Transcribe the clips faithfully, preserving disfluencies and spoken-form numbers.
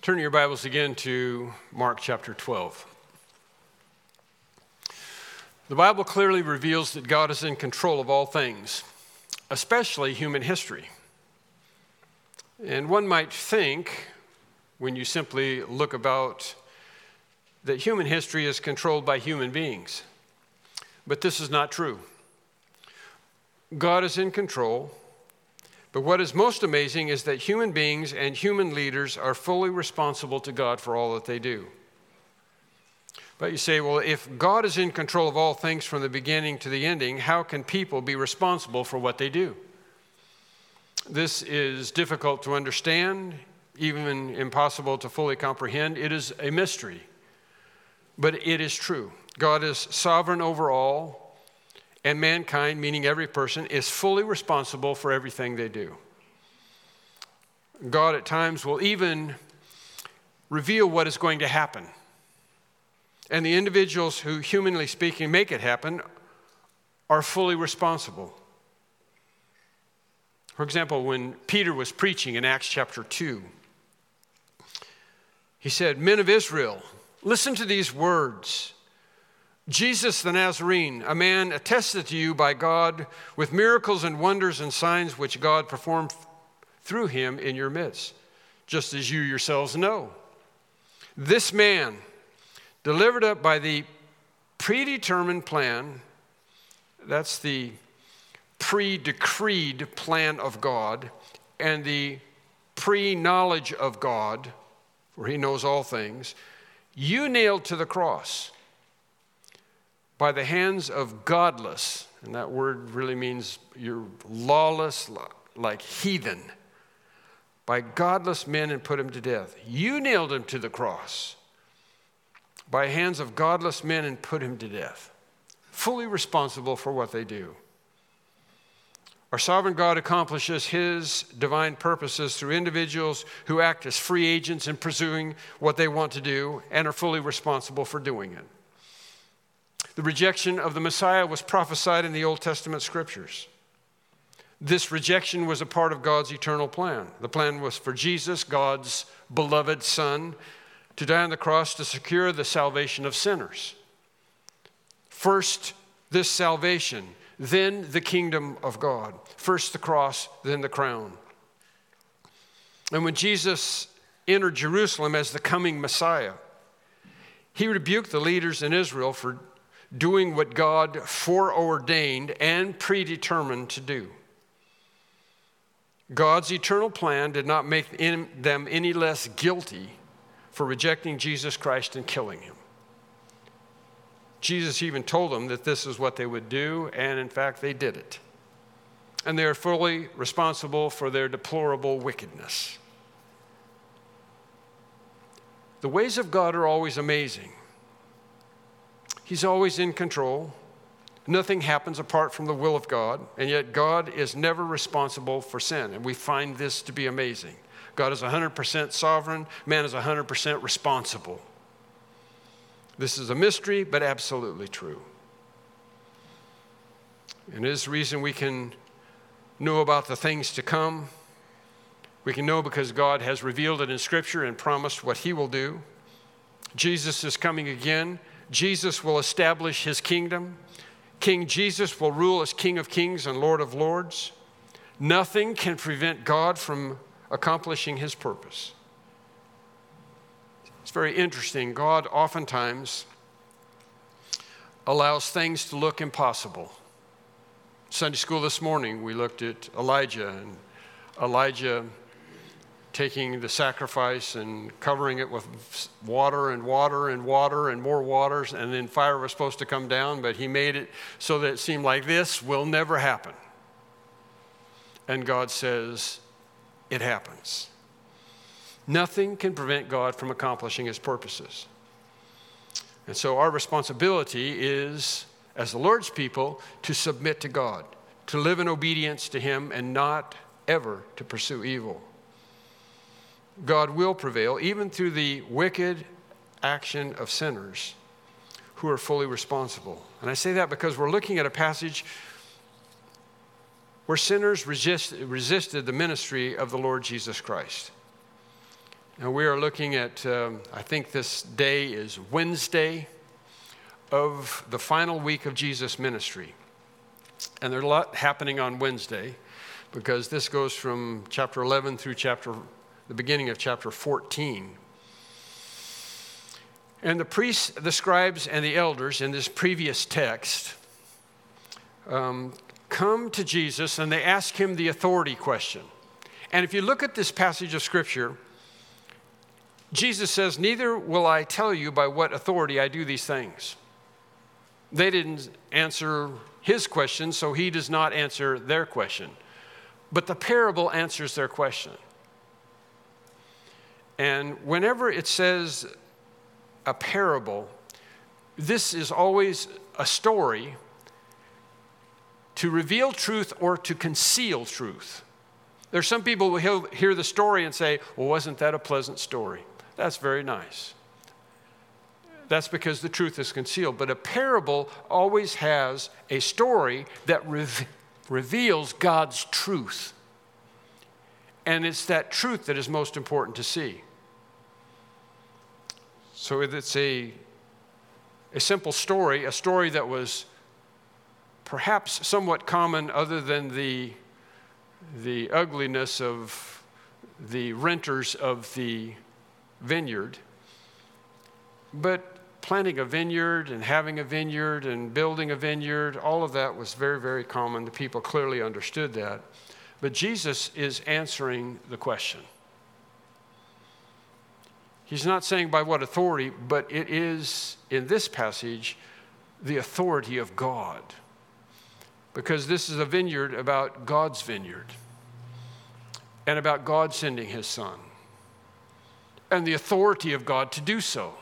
Turn your Bibles again to Mark chapter twelve. The Bible clearly reveals that God is in control of all things, especially human history. And one might think, when you simply look about, that human history is controlled by human beings. But this is not true. God is in control. But what is most amazing is that human beings and human leaders are fully responsible to God for all that they do. But you say, well, if God is in control of all things from the beginning to the ending, how can people be responsible for what they do? This is difficult to understand, even impossible to fully comprehend. It is a mystery, but it is true. God is sovereign over all. And mankind, meaning every person, is fully responsible for everything they do. God at times will even reveal what is going to happen. And the individuals who, humanly speaking, make it happen are fully responsible. For example, when Peter was preaching in Acts chapter two, he said, "Men of Israel, listen to these words. Jesus the Nazarene, a man attested to you by God with miracles and wonders and signs which God performed through him in your midst, just as you yourselves know. This man, delivered up by the predetermined plan," that's the pre-decreed plan of God, and the pre-knowledge of God, for he knows all things, "you nailed to the cross by the hands of godless," and that word really means you're lawless, like heathen, "by godless men and put him to death. You nailed him to the cross by hands of godless men and put him to death." Fully responsible for what they do. Our sovereign God accomplishes his divine purposes through individuals who act as free agents in pursuing what they want to do and are fully responsible for doing it. The rejection of the Messiah was prophesied in the Old Testament scriptures. This rejection was a part of God's eternal plan. The plan was for Jesus, God's beloved Son, to die on the cross to secure the salvation of sinners. First, this salvation, then the kingdom of God. First the cross, then the crown. And when Jesus entered Jerusalem as the coming Messiah, he rebuked the leaders in Israel for doing what God foreordained and predetermined to do. God's eternal plan did not make them any less guilty for rejecting Jesus Christ and killing him. Jesus even told them that this is what they would do, and in fact, they did it. And they are fully responsible for their deplorable wickedness. The ways of God are always amazing. He's always in control. Nothing happens apart from the will of God, and yet God is never responsible for sin, and we find this to be amazing. God is one hundred percent sovereign, man is one hundred percent responsible. This is a mystery, but absolutely true. And it is the reason we can know about the things to come. We can know because God has revealed it in Scripture and promised what he will do. Jesus is coming again. Jesus will establish his kingdom. King Jesus will rule as King of Kings and Lord of Lords. Nothing can prevent God from accomplishing his purpose. It's very interesting. God oftentimes allows things to look impossible. Sunday school this morning, we looked at Elijah, and Elijah taking the sacrifice and covering it with water and water and water and more waters, and then fire was supposed to come down, but he made it so that it seemed like this will never happen. And God says, it happens. Nothing can prevent God from accomplishing his purposes. And so our responsibility is, as the Lord's people, to submit to God, to live in obedience to him, and not ever to pursue evil. God will prevail even through the wicked action of sinners who are fully responsible. And I say that because we're looking at a passage where sinners resist, resisted the ministry of the Lord Jesus Christ. And we are looking at, um, I think this day is Wednesday of the final week of Jesus' ministry. And there's a lot happening on Wednesday because this goes from chapter eleven through chapter, the beginning of chapter fourteen. And the priests, the scribes, and the elders in this previous text um, come to Jesus and they ask him the authority question. And if you look at this passage of Scripture, Jesus says, "Neither will I tell you by what authority I do these things." They didn't answer his question, so he does not answer their question. But the parable answers their question. And whenever it says a parable, this is always a story to reveal truth or to conceal truth. There's some people who hear the story and say, "Well, wasn't that a pleasant story?" That's very nice. That's because the truth is concealed. But a parable always has a story that re- reveals God's truth. And it's that truth that is most important to see. So it's a, a simple story, a story that was perhaps somewhat common other than the, the ugliness of the renters of the vineyard. But planting a vineyard and having a vineyard and building a vineyard, all of that was very, very common. The people clearly understood that. But Jesus is answering the question. He's not saying by what authority, but it is, in this passage, the authority of God. Because this is a vineyard about God's vineyard and about God sending his Son and the authority of God to do so.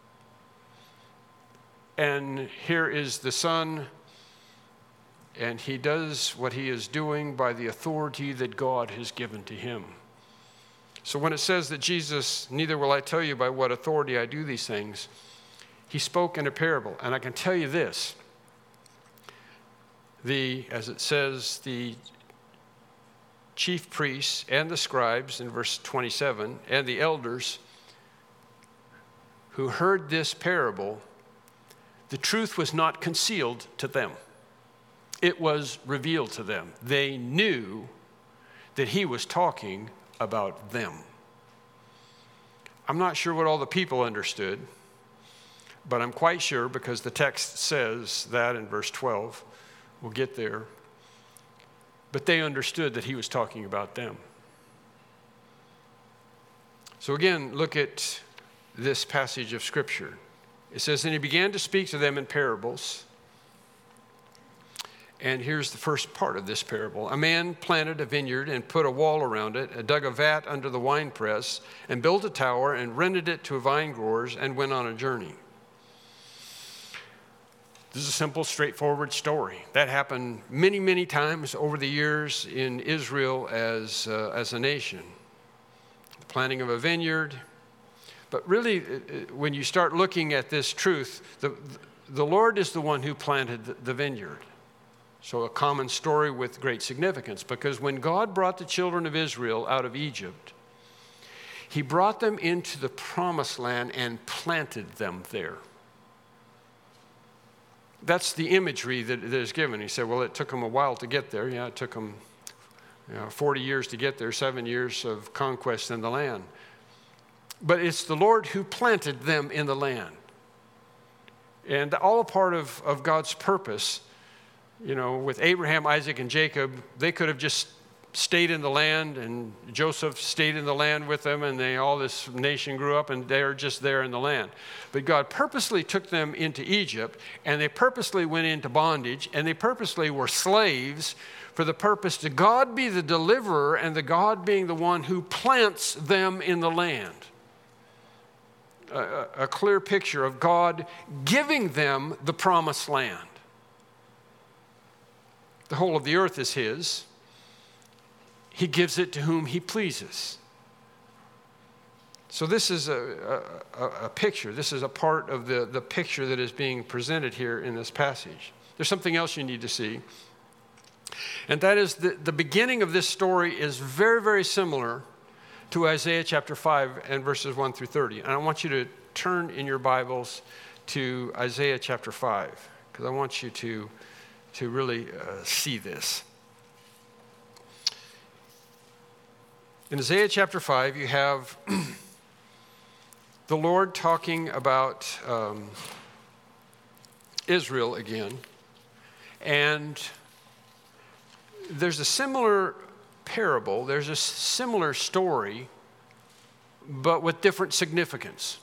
And here is the Son, and he does what he is doing by the authority that God has given to him. So when it says that Jesus, "Neither will I tell you by what authority I do these things," he spoke in a parable. And I can tell you this, the, as it says, the chief priests and the scribes in verse twenty-seven, and the elders who heard this parable, the truth was not concealed to them. It was revealed to them. They knew that he was talking about them. I'm not sure what all the people understood, but I'm quite sure because the text says that in verse twelve. We'll get there. But they understood that he was talking about them. So again, look at this passage of Scripture. It says, "And he began to speak to them in parables." And here's the first part of this parable. "A man planted a vineyard and put a wall around it, and dug a vat under the winepress, and built a tower, and rented it to vine growers, and went on a journey." This is a simple, straightforward story. That happened many, many times over the years in Israel as, uh, as a nation. The planting of a vineyard. But really, when you start looking at this truth, the, the Lord is the one who planted the, the vineyard. So a common story with great significance, because when God brought the children of Israel out of Egypt, he brought them into the promised land and planted them there. That's the imagery that, that is given. He said, well, it took them a while to get there. Yeah, it took them you know, forty years to get there, seven years of conquest in the land. But it's the Lord who planted them in the land. And all a part of, of God's purpose. You know, with Abraham, Isaac, and Jacob, they could have just stayed in the land, and Joseph stayed in the land with them, and they all this nation grew up, and they're just there in the land. But God purposely took them into Egypt, and they purposely went into bondage, and they purposely were slaves for the purpose to God be the deliverer, and the God being the one who plants them in the land. A, a clear picture of God giving them the promised land. The whole of the earth is his. He gives it to whom he pleases. So this is a, a, a picture. This is a part of the, the picture that is being presented here in this passage. There's something else you need to see. And that is the, the beginning of this story is very, very similar to Isaiah chapter five and verses one through thirty. And I want you to turn in your Bibles to Isaiah chapter five, because I want you to, to really uh, see this. In Isaiah chapter five, you have the Lord talking about um, Israel again. And there's a similar parable, there's a similar story, but with different significance.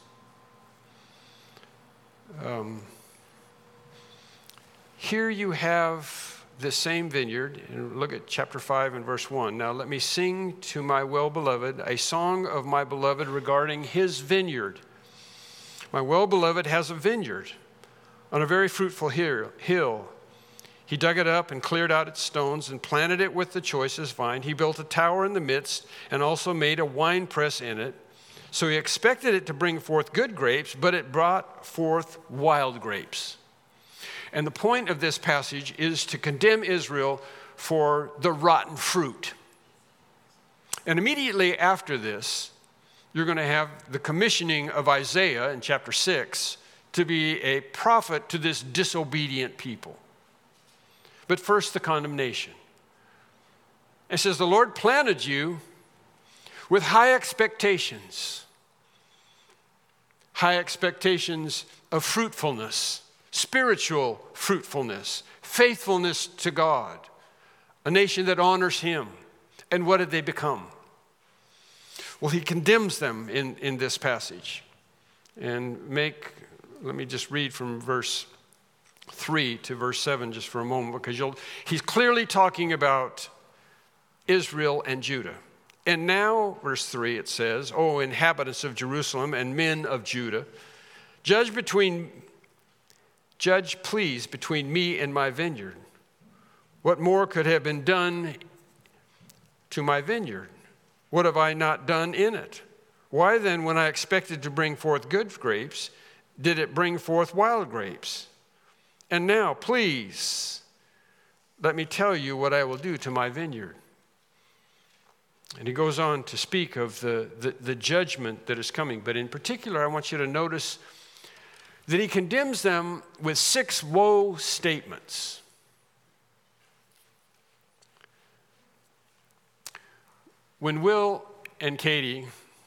Um, here you have the same vineyard, and look at chapter five and verse one. Now let me sing to my well-beloved a song of my beloved regarding his vineyard. My well-beloved has a vineyard on a very fruitful hill. He dug it up and cleared out its stones and planted it with the choicest vine. He built a tower in the midst and also made a winepress in it. So he expected it to bring forth good grapes, but it brought forth wild grapes. And the point of this passage is to condemn Israel for the rotten fruit. And immediately after this, you're going to have the commissioning of Isaiah in chapter six to be a prophet to this disobedient people. But first, the condemnation. It says, the Lord planted you with high expectations. High expectations of fruitfulness, spiritual fruitfulness, faithfulness to God, a nation that honors him. And what did they become? Well, he condemns them in, in this passage. And make, let me just read from verse three to verse seven just for a moment, because you'll, he's clearly talking about Israel and Judah. And now, verse three, it says, O inhabitants of Jerusalem and men of Judah, judge between, judge please between me and my vineyard. What more could have been done to my vineyard? What have I not done in it? Why then, when I expected to bring forth good grapes, did it bring forth wild grapes? And now, please, let me tell you what I will do to my vineyard. And he goes on to speak of the, the, the judgment that is coming. But in particular, I want you to notice that he condemns them with six woe statements. When Will and Katie,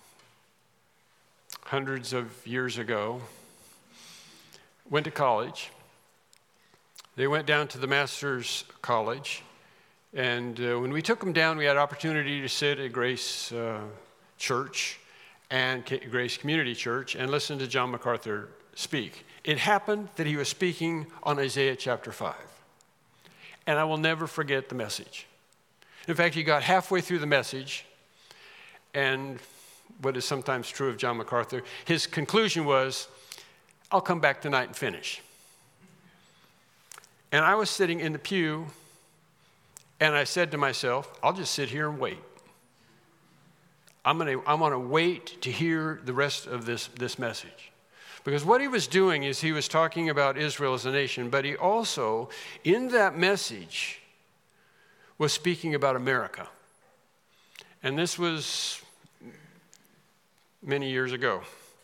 hundreds of years ago, went to college, they went down to the Master's College, and uh, when we took them down, we had opportunity to sit at Grace uh, Church and K- Grace Community Church and listen to John MacArthur speak. It happened that he was speaking on Isaiah chapter five, and I will never forget the message. In fact, he got halfway through the message, and what is sometimes true of John MacArthur, his conclusion was, I'll come back tonight and finish. And I was sitting in the pew, and I said to myself, I'll just sit here and wait. I'm gonna, I'm gonna wait to hear the rest of this, this message. Because what he was doing is he was talking about Israel as a nation, but he also, in that message, was speaking about America. And this was many years ago.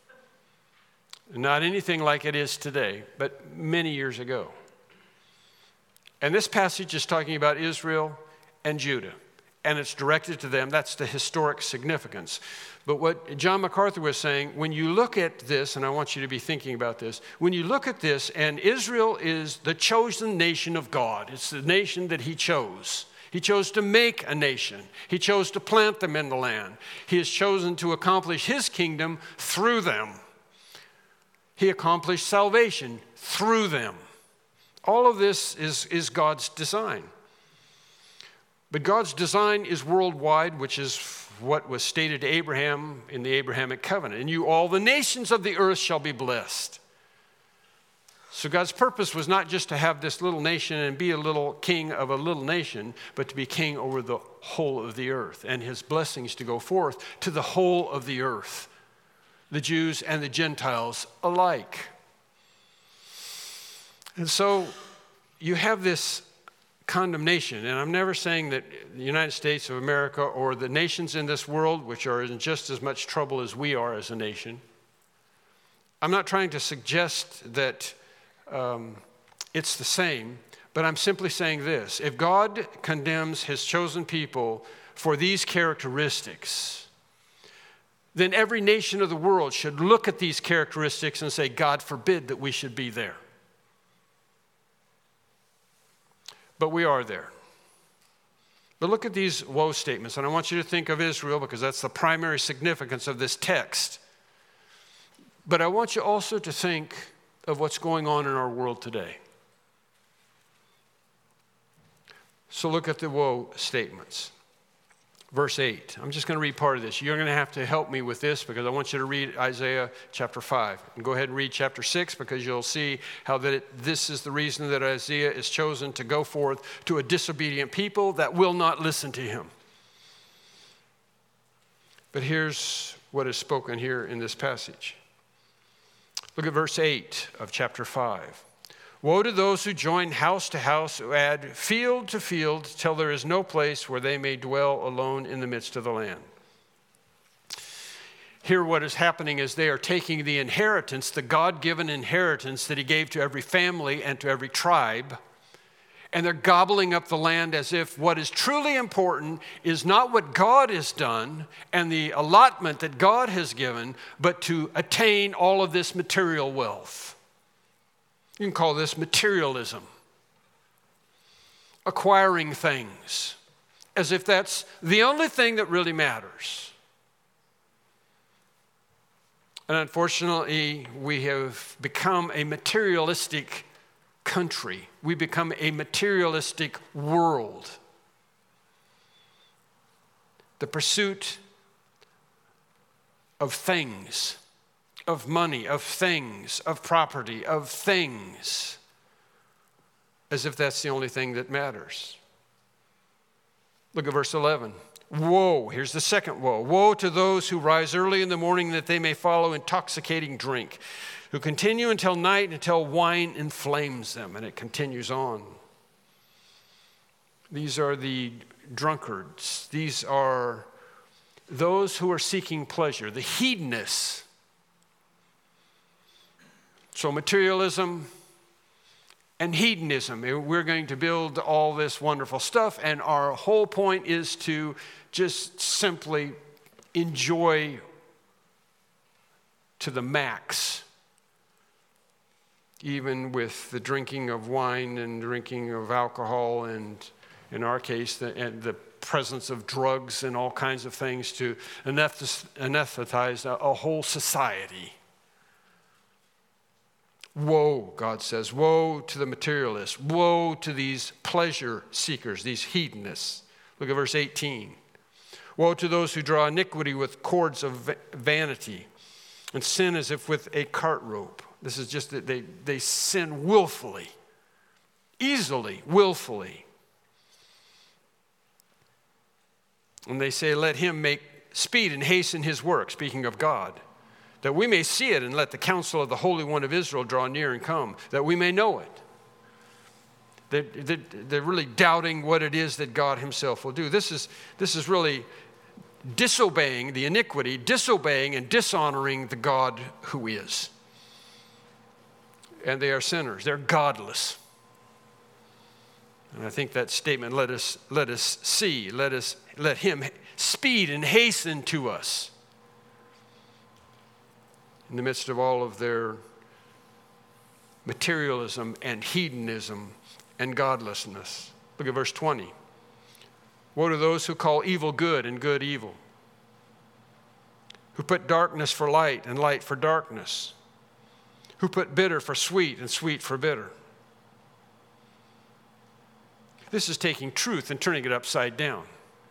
Not anything like it is today, but many years ago. And this passage is talking about Israel and Judah, and it's directed to them. That's the historic significance. But what John MacArthur was saying, when you look at this, and I want you to be thinking about this, when you look at this, and Israel is the chosen nation of God. It's the nation that he chose. He chose to make a nation. He chose to plant them in the land. He has chosen to accomplish his kingdom through them. He accomplished salvation through them. All of this is, is God's design. But God's design is worldwide, which is what was stated to Abraham in the Abrahamic covenant. And you, all the nations of the earth shall be blessed. So God's purpose was not just to have this little nation and be a little king of a little nation, but to be king over the whole of the earth, and his blessings to go forth to the whole of the earth, the Jews and the Gentiles alike. And so you have this condemnation. And I'm never saying that the United States of America or the nations in this world, which are in just as much trouble as we are as a nation, I'm not trying to suggest that um, it's the same, but I'm simply saying this. If God condemns his chosen people for these characteristics, then every nation of the world should look at these characteristics and say, God forbid that we should be there. But we are there. But look at these woe statements, and I want you to think of Israel because that's the primary significance of this text. But I want you also to think of what's going on in our world today. So look at the woe statements. Verse eight. I'm just going to read part of this. You're going to have to help me with this because I want you to read Isaiah chapter five. And go ahead and read chapter six because you'll see how that it, this is the reason that Isaiah is chosen to go forth to a disobedient people that will not listen to him. But here's what is spoken here in this passage. Look at verse eight of chapter five. Woe to those who join house to house, who add field to field, till there is no place where they may dwell alone in the midst of the land. Here what is happening is they are taking the inheritance, the God-given inheritance that he gave to every family and to every tribe, and they're gobbling up the land as if what is truly important is not what God has done and the allotment that God has given, but to attain all of this material wealth. You can call this materialism. Acquiring things as if that's the only thing that really matters. And unfortunately, we have become a materialistic country. We become a materialistic world. The pursuit of things, of money, of things, of property, of things, as if that's the only thing that matters. Look at verse eleven. Woe, here's the second woe. Woe to those who rise early in the morning that they may follow intoxicating drink, who continue until night until wine inflames them. And it continues on. These are the drunkards. These are those who are seeking pleasure, the hedonists. So materialism and hedonism. We're going to build all this wonderful stuff, and our whole point is to just simply enjoy to the max, even with the drinking of wine and drinking of alcohol, and in our case, the, and the presence of drugs and all kinds of things to anesthetize a, a whole society. Woe, God says, woe to the materialists, woe to these pleasure seekers, these hedonists. Look at verse eighteen. Woe to those who draw iniquity with cords of vanity and sin as if with a cart rope. This is just that they, they sin willfully, easily, willfully. And they say, let him make speed and hasten his work, speaking of God, that we may see it, and let the counsel of the Holy One of Israel draw near and come, that we may know it. They're, they're really doubting what it is that God himself will do. This is, this is really disobeying the iniquity, disobeying and dishonoring the God who is. And they are sinners. They're godless. And I think that statement, let us, let us see, let us, let him speed and hasten to us. In the midst of all of their materialism and hedonism and godlessness. Look at verse twenty. Woe to those who call evil good and good evil, who put darkness for light and light for darkness, who put bitter for sweet and sweet for bitter. This is taking truth and turning it upside down.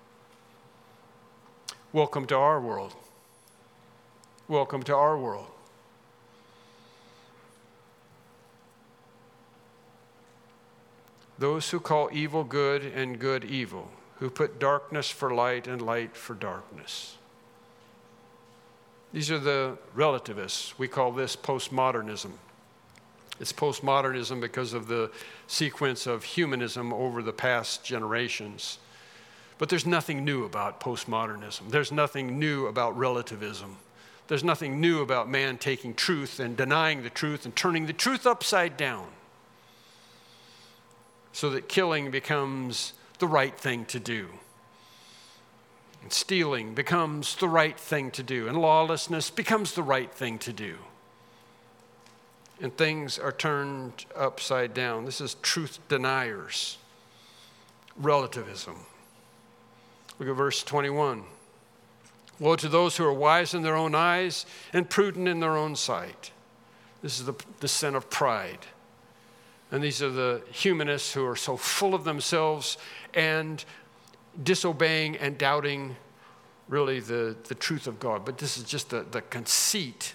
Welcome to our world. Welcome to our world. Those who call evil good and good evil, who put darkness for light and light for darkness. These are the relativists. We call this postmodernism. It's postmodernism because of the sequence of humanism over the past generations. But there's nothing new about postmodernism. There's nothing new about relativism. There's nothing new about man taking truth and denying the truth and turning the truth upside down so that killing becomes the right thing to do. And stealing becomes the right thing to do. And lawlessness becomes the right thing to do. And things are turned upside down. This is truth deniers, relativism. Look at verse twenty-one. Woe to those who are wise in their own eyes and prudent in their own sight. This is the, the sin of pride. And these are the humanists who are so full of themselves and disobeying and doubting really the, the truth of God. But this is just the, the conceit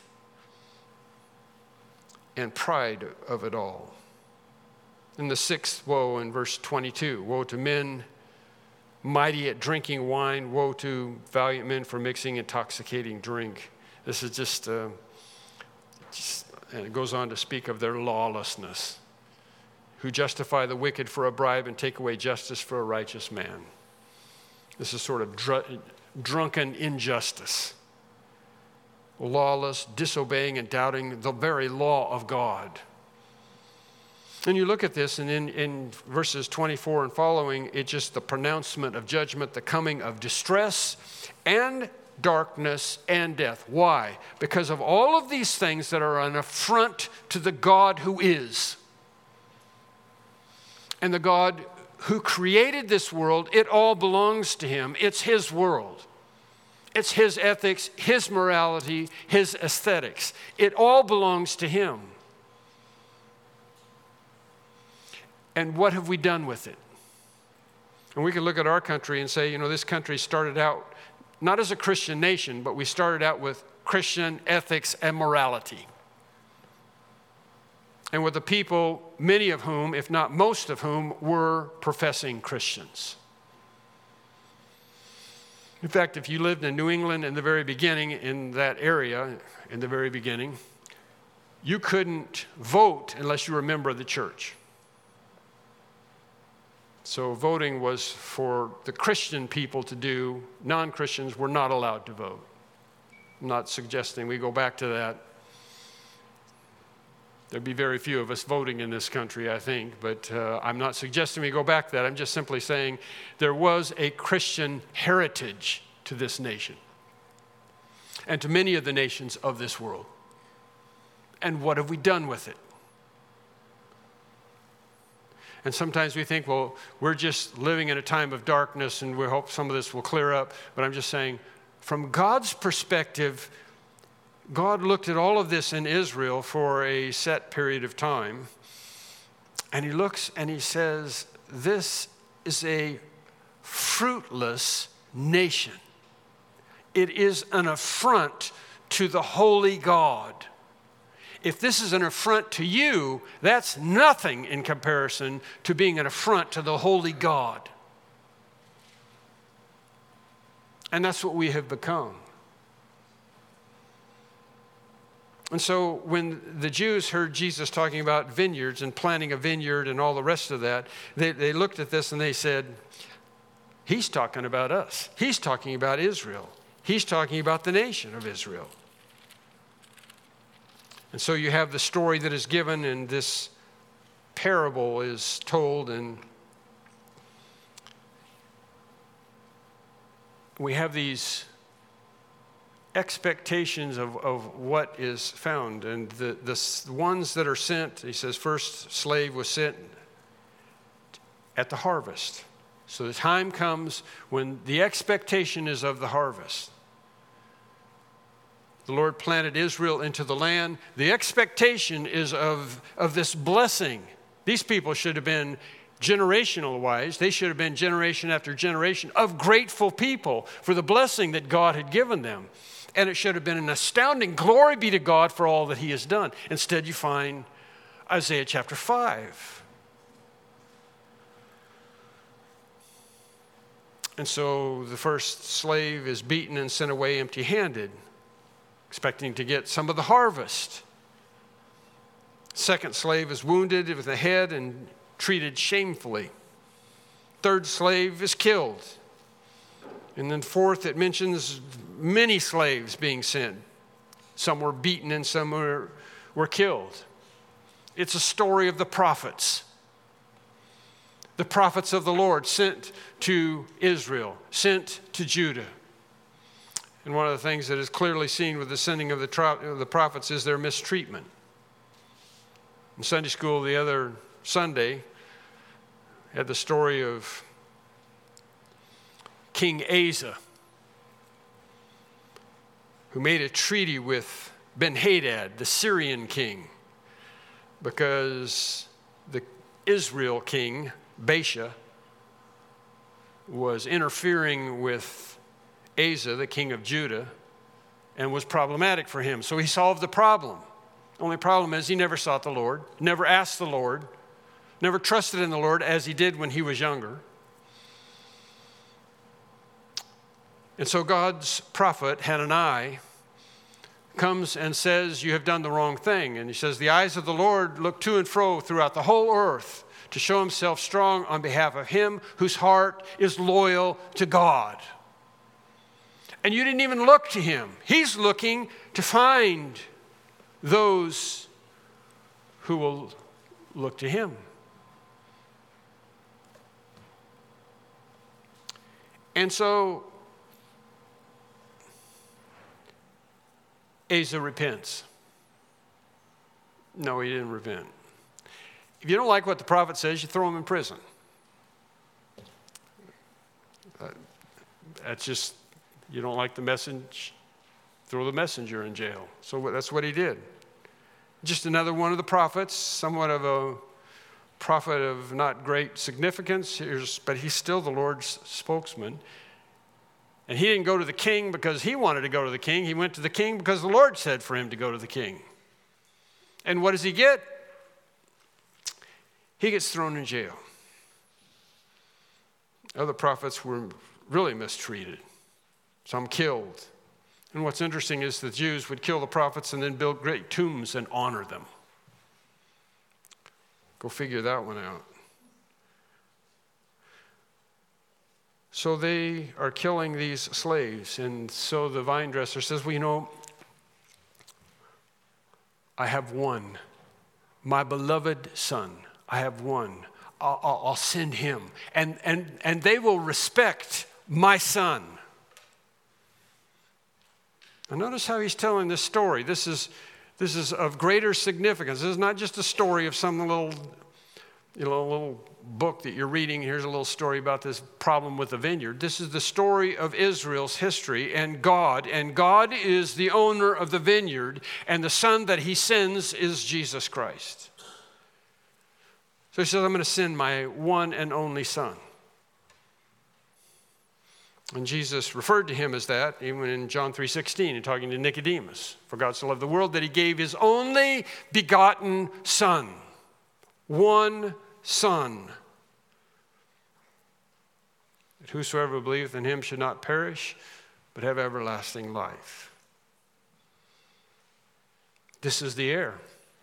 and pride of it all. And the sixth woe in verse twenty-two. Woe to men mighty at drinking wine. Woe to valiant men for mixing intoxicating drink. This is just, uh, just, and it goes on to speak of their lawlessness, who justify the wicked for a bribe and take away justice for a righteous man. This is sort of dr- drunken injustice. Lawless, disobeying and doubting the very law of God. And you look at this, and in, in verses twenty-four and following, it's just the pronouncement of judgment, the coming of distress and darkness and death. Why? Because of all of these things that are an affront to the God who is. And the God who created this world, it all belongs to him. It's his world. It's his ethics, his morality, his aesthetics. It all belongs to him. And what have we done with it? And we can look at our country and say, you know, this country started out not as a Christian nation, but we started out with Christian ethics and morality. And with the people, many of whom, if not most of whom, were professing Christians. In fact, if you lived in New England in the very beginning, in that area, in the very beginning, you couldn't vote unless you were a member of the church. So voting was for the Christian people to do. Non-Christians were not allowed to vote. I'm not suggesting we go back to that. There'd be very few of us voting in this country, I think, but uh, I'm not suggesting we go back to that. I'm just simply saying there was a Christian heritage to this nation and to many of the nations of this world. And what have we done with it? And sometimes we think, well, we're just living in a time of darkness and we hope some of this will clear up. But I'm just saying, from God's perspective, God looked at all of this in Israel for a set period of time. And he looks and he says, this is a fruitless nation. It is an affront to the holy God. If this is an affront to you, that's nothing in comparison to being an affront to the holy God. And that's what we have become. And so when the Jews heard Jesus talking about vineyards and planting a vineyard and all the rest of that, they, they looked at this and they said, he's talking about us. He's talking about Israel. He's talking about the nation of Israel. And so you have the story that is given, and this parable is told, and we have these expectations of, of what is found. And the, the ones that are sent, he says, first slave was sent at the harvest. So the time comes when the expectation is of the harvest. The Lord planted Israel into the land. The expectation is of, of this blessing. These people should have been generational wise. They should have been generation after generation of grateful people for the blessing that God had given them. And it should have been an astounding glory be to God for all that he has done. Instead, you find Isaiah chapter five. And so the first slave is beaten and sent away empty-handed, expecting to get some of the harvest. Second slave is wounded with the head and treated shamefully. Third slave is killed. And then fourth, it mentions many slaves being sent. Some were beaten and some were, were killed. It's a story of the prophets. The prophets of the Lord sent to Israel, sent to Judah. And one of the things that is clearly seen with the sending of the, tro- of the prophets is their mistreatment. In Sunday school the other Sunday, had the story of King Asa, who made a treaty with Ben-Hadad, the Syrian king, because the Israel king, Baasha, was interfering with Asa, the king of Judah, and was problematic for him. So he solved the problem. Only problem is he never sought the Lord, never asked the Lord, never trusted in the Lord as he did when he was younger. And so God's prophet, Hananiah, comes and says, you have done the wrong thing. And he says, the eyes of the Lord look to and fro throughout the whole earth to show himself strong on behalf of him whose heart is loyal to God. And you didn't even look to him. He's looking to find those who will look to him. And so Asa repents. No, he didn't repent. If you don't like what the prophet says, you throw him in prison. Uh, that's just, you don't like the message, throw the messenger in jail. So that's what he did. Just another one of the prophets, somewhat of a prophet of not great significance, Here's, but he's still the Lord's spokesman. And he didn't go to the king because he wanted to go to the king. He went to the king because the Lord said for him to go to the king. And what does he get? He gets thrown in jail. Other prophets were really mistreated. Some killed. And what's interesting is the Jews would kill the prophets and then build great tombs and honor them. Go figure that one out. So they are killing these slaves. And so the vine dresser says, well, you know, I have one, my beloved son. I have one. I'll, I'll, I'll send him. And, and, and they will respect my son. Now notice how he's telling this story. This is, this is of greater significance. This is not just a story of some little, you know, little book that you're reading. Here's a little story about this problem with the vineyard. This is the story of Israel's history and God. And God is the owner of the vineyard. And the son that he sends is Jesus Christ. So he says, I'm going to send my one and only son. And Jesus referred to him as that, even in John three sixteen, in talking to Nicodemus. For God so loved the world that he gave his only begotten son. One son. That whosoever believeth in him should not perish, but have everlasting life. This is the heir.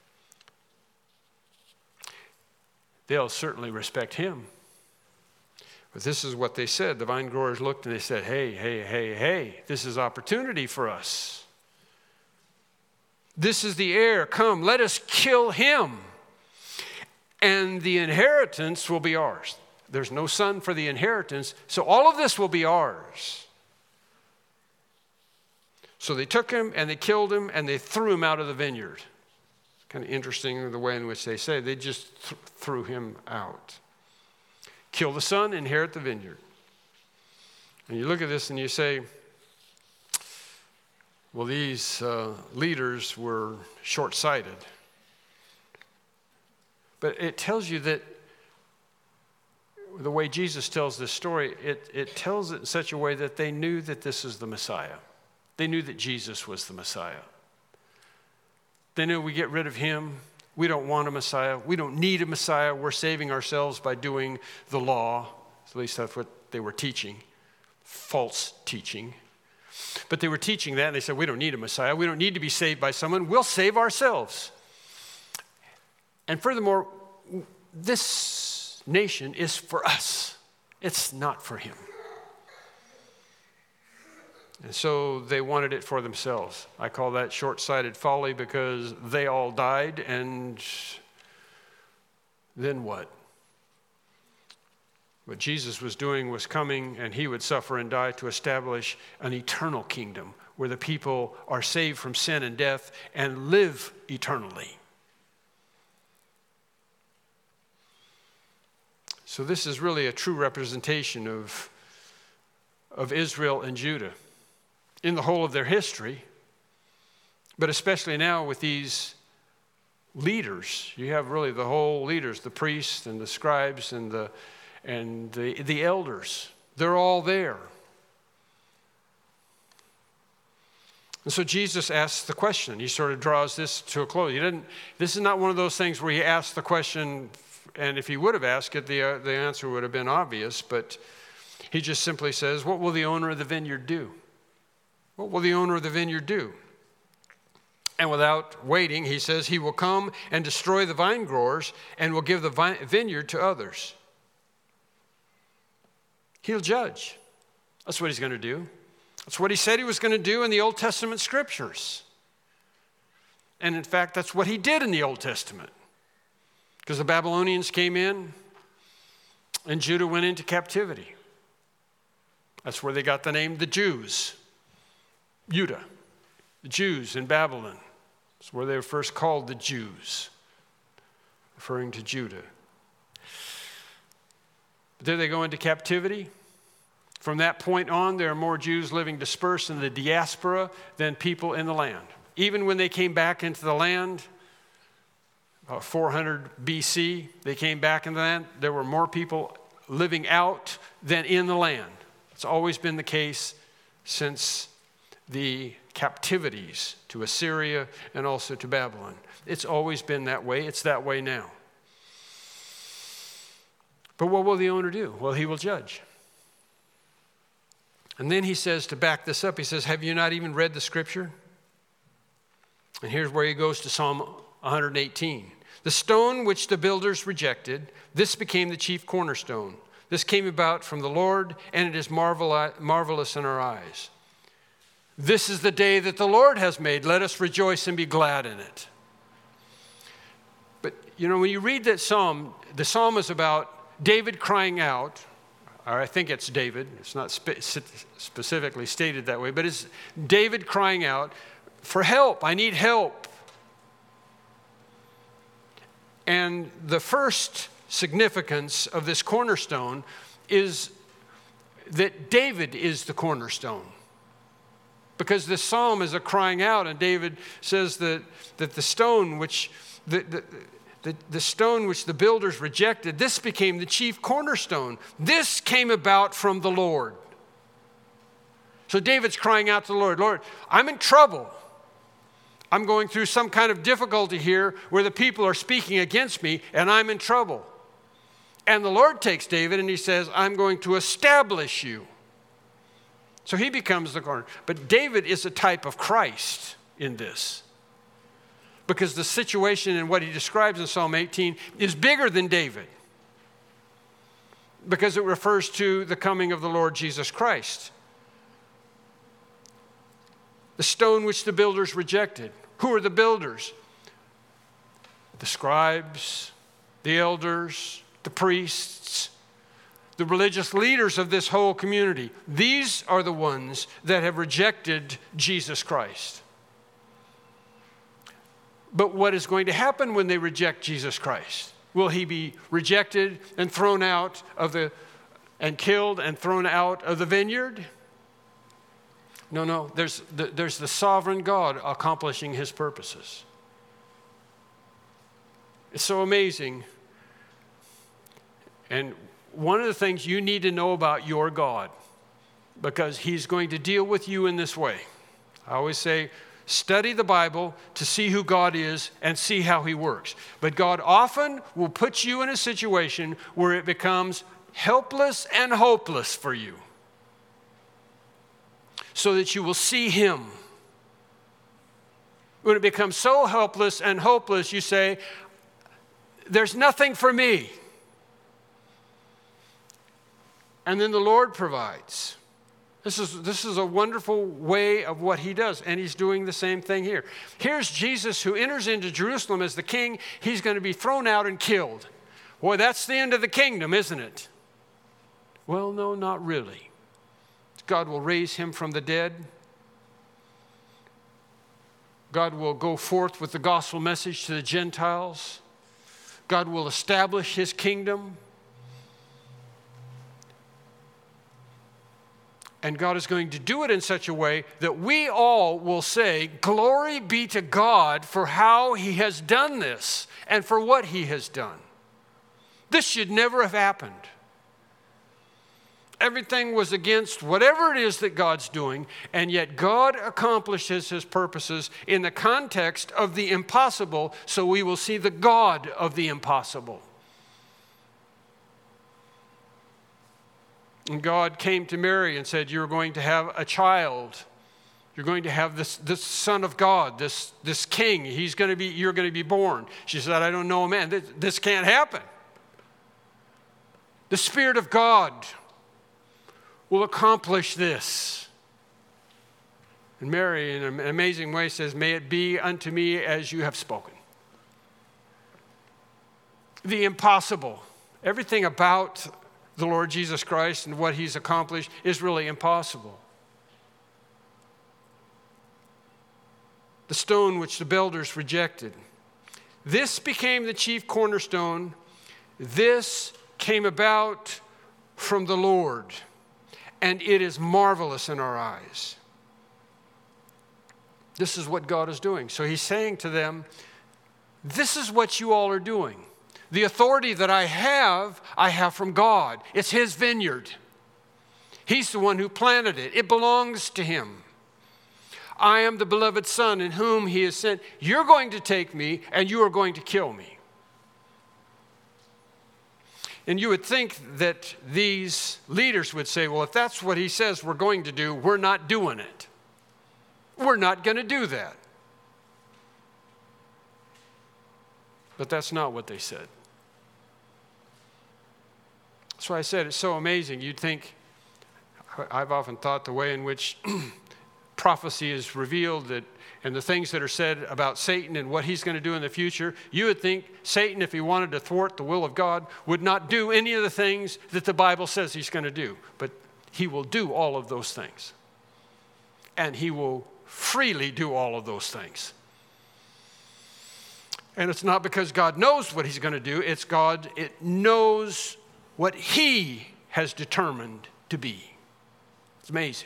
They'll certainly respect him. But this is what they said. The vine growers looked and they said, hey, hey, hey, hey, this is opportunity for us. This is the heir. Come, let us kill him. And the inheritance will be ours. There's no son for the inheritance, so all of this will be ours. So they took him and they killed him and they threw him out of the vineyard. Kind of interesting the way in which they say they just th- threw him out. Kill the son, inherit the vineyard. And you look at this and you say, well, these uh, leaders were short-sighted. But it tells you that the way Jesus tells this story, it, it tells it in such a way that they knew that this is the Messiah. They knew that Jesus was the Messiah. They knew we get rid of him. We don't want a Messiah. We don't need a Messiah. We're saving ourselves by doing the law. At least that's what they were teaching. False teaching. But they were teaching that, and they said, we don't need a Messiah. We don't need to be saved by someone. We'll save ourselves. And furthermore, this nation is for us. It's not for him. And so they wanted it for themselves. I call that short-sighted folly because they all died, and then what? What Jesus was doing was coming, and he would suffer and die to establish an eternal kingdom where the people are saved from sin and death and live eternally. So this is really a true representation of, of Israel and Judah in the whole of their history, but especially now with these leaders. You have really the whole leaders, the priests and the scribes and the and the, the elders. They're all there. And so Jesus asks the question. He sort of draws this to a close. He didn't. This is not one of those things where he asks the question, and if he would have asked it, the, uh, the answer would have been obvious, but he just simply says, what will the owner of the vineyard do? What will the owner of the vineyard do? And without waiting, he says, he will come and destroy the vine growers and will give the vine, vineyard to others. He'll judge. That's what he's going to do. That's what he said he was going to do in the Old Testament scriptures. And in fact, that's what he did in the Old Testament. Because the Babylonians came in and Judah went into captivity. That's where they got the name the Jews. Judah, the Jews in Babylon. That's where they were first called the Jews, referring to Judah. But there they go into captivity. From that point on, there are more Jews living dispersed in the diaspora than people in the land. Even when they came back into the land, about four hundred B C, they came back into the land, there were more people living out than in the land. It's always been the case since the captivities to Assyria and also to Babylon. It's always been that way. It's that way now. But what will the owner do? Well, he will judge. And then he says, to back this up, he says, have you not even read the scripture? And here's where he goes to Psalm one eighteen. The stone which the builders rejected, this became the chief cornerstone. This came about from the Lord, and it is marvel- marvelous in our eyes. This is the day that the Lord has made. Let us rejoice and be glad in it. But, you know, when you read that psalm, the psalm is about David crying out, or I think it's David. It's not spe- specifically stated that way, but it's David crying out for help. I need help. And the first significance of this cornerstone is that David is the cornerstone. Because this psalm is a crying out, and David says that, that the stone which the, the, the, the stone which the builders rejected, this became the chief cornerstone. This came about from the Lord. So David's crying out to the Lord, Lord, I'm in trouble. I'm going through some kind of difficulty here where the people are speaking against me, and I'm in trouble. And the Lord takes David and he says, I'm going to establish you. So he becomes the corner. But David is a type of Christ in this. Because the situation and what he describes in Psalm eighteen is bigger than David. Because it refers to the coming of the Lord Jesus Christ. The stone which the builders rejected. Who are the builders? The scribes, the elders, the priests, the religious leaders of this whole community. These are the ones that have rejected Jesus Christ. But what is going to happen when they reject Jesus Christ? Will he be rejected and thrown out of the, and killed and thrown out of the vineyard? No, no, there's the, there's the sovereign God accomplishing his purposes. It's so amazing. And one of the things you need to know about your God, because he's going to deal with you in this way. I always say, study the Bible to see who God is and see how he works. But God often will put you in a situation where it becomes helpless and hopeless for you, so that you will see him. When it becomes so helpless and hopeless, you say, there's nothing for me. And then the Lord provides. This is, this is a wonderful way of what he does, and he's doing the same thing here. Here's Jesus who enters into Jerusalem as the king. He's going to be thrown out and killed. Boy, that's the end of the kingdom, isn't it? Well, no, not really. God will raise him from the dead. God will go forth with the gospel message to the Gentiles. God will establish his kingdom. And God is going to do it in such a way that we all will say, glory be to God for how he has done this and for what he has done. This should never have happened. Everything was against whatever it is that God's doing, and yet God accomplishes his purposes in the context of the impossible, so we will see the God of the impossible. And God came to Mary and said, you're going to have a child. You're going to have this, this son of God, this, this king. He's going to be, you're going to be born. She said, I don't know a man. This, this can't happen. The Spirit of God will accomplish this. And Mary, in an amazing way, says, may it be unto me as you have spoken. The impossible. Everything about the Lord Jesus Christ and what he's accomplished is really impossible. The stone which the builders rejected. This became the chief cornerstone. This came about from the Lord, and it is marvelous in our eyes. This is what God is doing. So he's saying to them, this is what you all are doing. The authority that I have, I have from God. It's his vineyard. He's the one who planted it. It belongs to him. I am the beloved Son in whom he has sent. You're going to take me and you are going to kill me. And you would think that these leaders would say, well, if that's what he says we're going to do, we're not doing it. We're not going to do that. But that's not what they said. That's why I said it's so amazing. You'd think, I've often thought the way in which prophecy is revealed that, and the things that are said about Satan and what he's going to do in the future, you would think Satan, if he wanted to thwart the will of God, would not do any of the things that the Bible says he's going to do. But he will do all of those things. And he will freely do all of those things. And it's not because God knows what he's going to do. It's God, it knows what he has determined to be. It's amazing.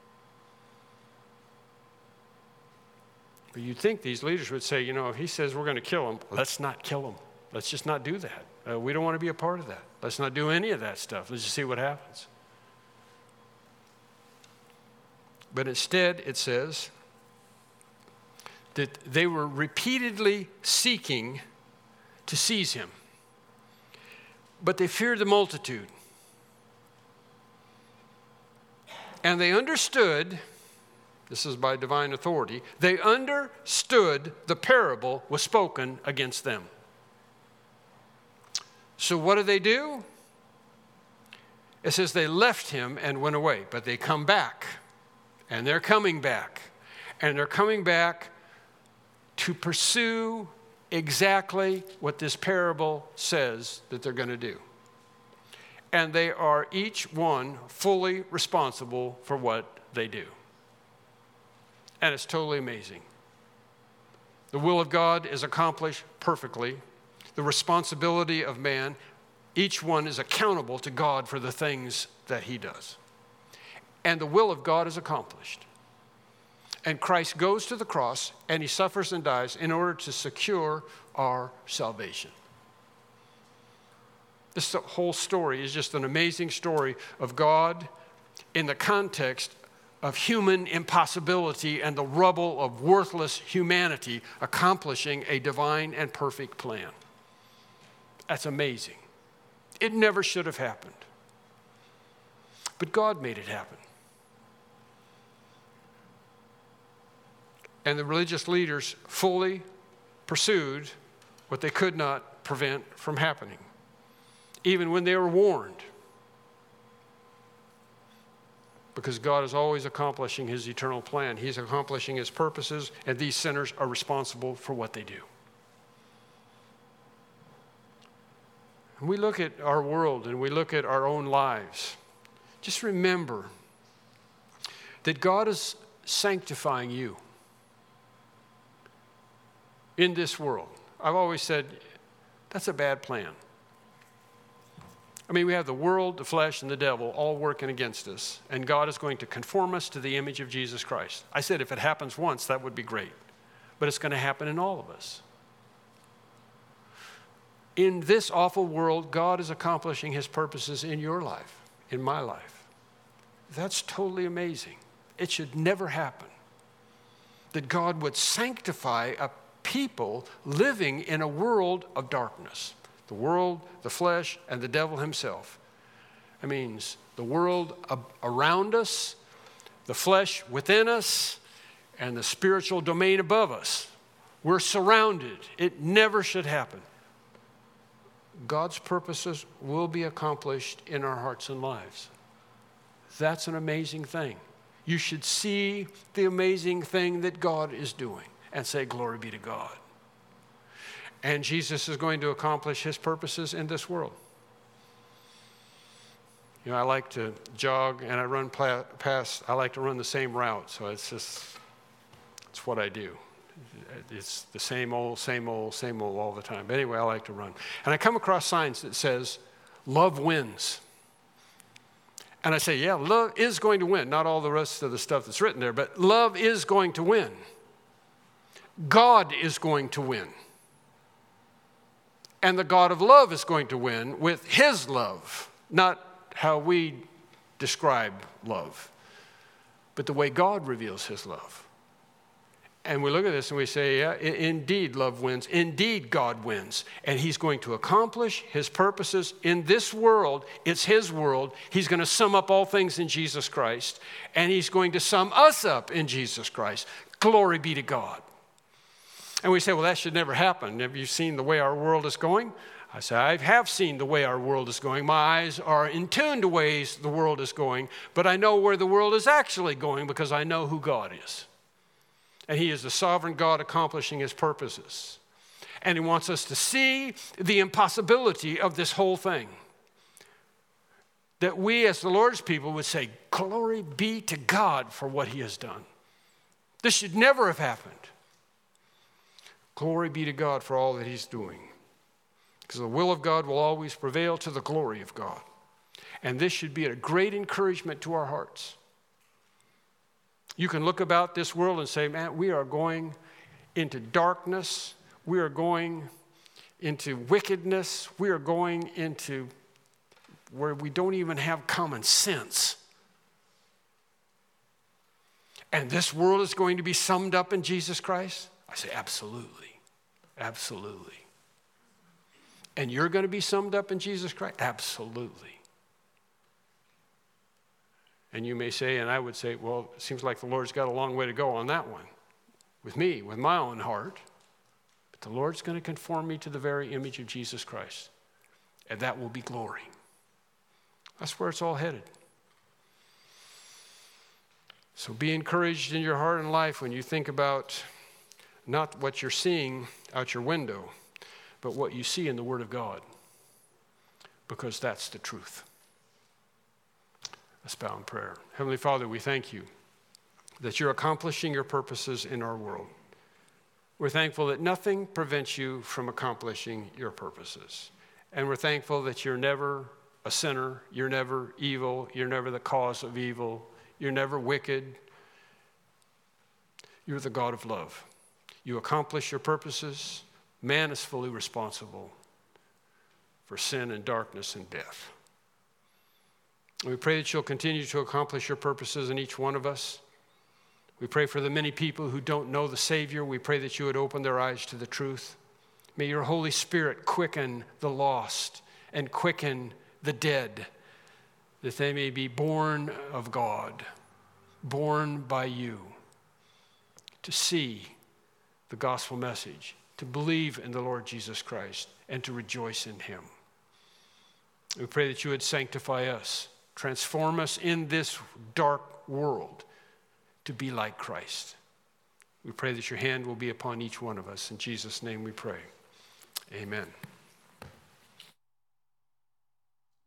But you'd think these leaders would say, you know, if he says we're going to kill him, let's not kill him. Let's just not do that. Uh, we don't want to be a part of that. Let's not do any of that stuff. Let's just see what happens. But instead, it says that they were repeatedly seeking to seize him. But they feared the multitude. And they understood, this is by divine authority, they understood the parable was spoken against them. So what do they do? It says they left him and went away, but they come back. And they're coming back. And they're coming back to pursue exactly what this parable says that they're going to do. And they are each one fully responsible for what they do. And it's totally amazing. The will of God is accomplished perfectly. The responsibility of man, each one is accountable to God for the things that he does. And the will of God is accomplished. And Christ goes to the cross and he suffers and dies in order to secure our salvation. This whole story is just an amazing story of God in the context of human impossibility and the rubble of worthless humanity accomplishing a divine and perfect plan. That's amazing. It never should have happened. But God made it happen. And the religious leaders fully pursued what they could not prevent from happening, even when they were warned. Because God is always accomplishing his eternal plan. He's accomplishing his purposes, and these sinners are responsible for what they do. When we look at our world and we look at our own lives, just remember that God is sanctifying you in this world. I've always said, that's a bad plan. I mean, we have the world, the flesh, and the devil all working against us, and God is going to conform us to the image of Jesus Christ. I said if it happens once, that would be great, but it's going to happen in all of us. In this awful world, God is accomplishing his purposes in your life, in my life. That's totally amazing. It should never happen that God would sanctify a people living in a world of darkness. The world, the flesh, and the devil himself. That means the world around us, the flesh within us, and the spiritual domain above us. We're surrounded. It never should happen. God's purposes will be accomplished in our hearts and lives. That's an amazing thing. You should see the amazing thing that God is doing and say, glory be to God. And Jesus is going to accomplish his purposes in this world. You know, I like to jog and I run past, I like to run the same route. So it's just, it's what I do. It's the same old, same old, same old all the time. But anyway, I like to run. And I come across signs that says, love wins. And I say, yeah, love is going to win. Not all the rest of the stuff that's written there, but love is going to win. God is going to win. And the God of love is going to win with his love, not how we describe love, but the way God reveals his love. And we look at this and we say, yeah, indeed love wins. Indeed God wins. And he's going to accomplish his purposes in this world. It's his world. He's going to sum up all things in Jesus Christ. And he's going to sum us up in Jesus Christ. Glory be to God. And we say, well, that should never happen. Have you seen the way our world is going? I say, I have seen the way our world is going. My eyes are in tune to ways the world is going, but I know where the world is actually going because I know who God is. And he is the sovereign God accomplishing his purposes. And he wants us to see the impossibility of this whole thing. That we as the Lord's people would say, glory be to God for what he has done. This should never have happened. Glory be to God for all that he's doing. Because the will of God will always prevail to the glory of God. And this should be a great encouragement to our hearts. You can look about this world and say, man, we are going into darkness. We are going into wickedness. We are going into where we don't even have common sense. And this world is going to be summed up in Jesus Christ? I say, absolutely. Absolutely. And you're going to be summed up in Jesus Christ? Absolutely. And you may say, and I would say, well, it seems like the Lord's got a long way to go on that one. With me, with my own heart. But the Lord's going to conform me to the very image of Jesus Christ. And that will be glory. That's where it's all headed. So be encouraged in your heart and life when you think about not what you're seeing out your window, but what you see in the Word of God, because that's the truth. Let's bow in prayer. Heavenly Father, we thank you that you're accomplishing your purposes in our world. We're thankful that nothing prevents you from accomplishing your purposes. And we're thankful that you're never a sinner, you're never evil, you're never the cause of evil, you're never wicked. You're the God of love. You accomplish your purposes. Man is fully responsible for sin and darkness and death. We pray that you'll continue to accomplish your purposes in each one of us. We pray for the many people who don't know the Savior. We pray that you would open their eyes to the truth. May your Holy Spirit quicken the lost and quicken the dead, that they may be born of God, born by you, to see the gospel message to believe in the Lord Jesus Christ and to rejoice in him. We pray that you would sanctify us, transform us in this dark world to be like Christ. We pray that your hand will be upon each one of us. In Jesus' name we pray. Amen.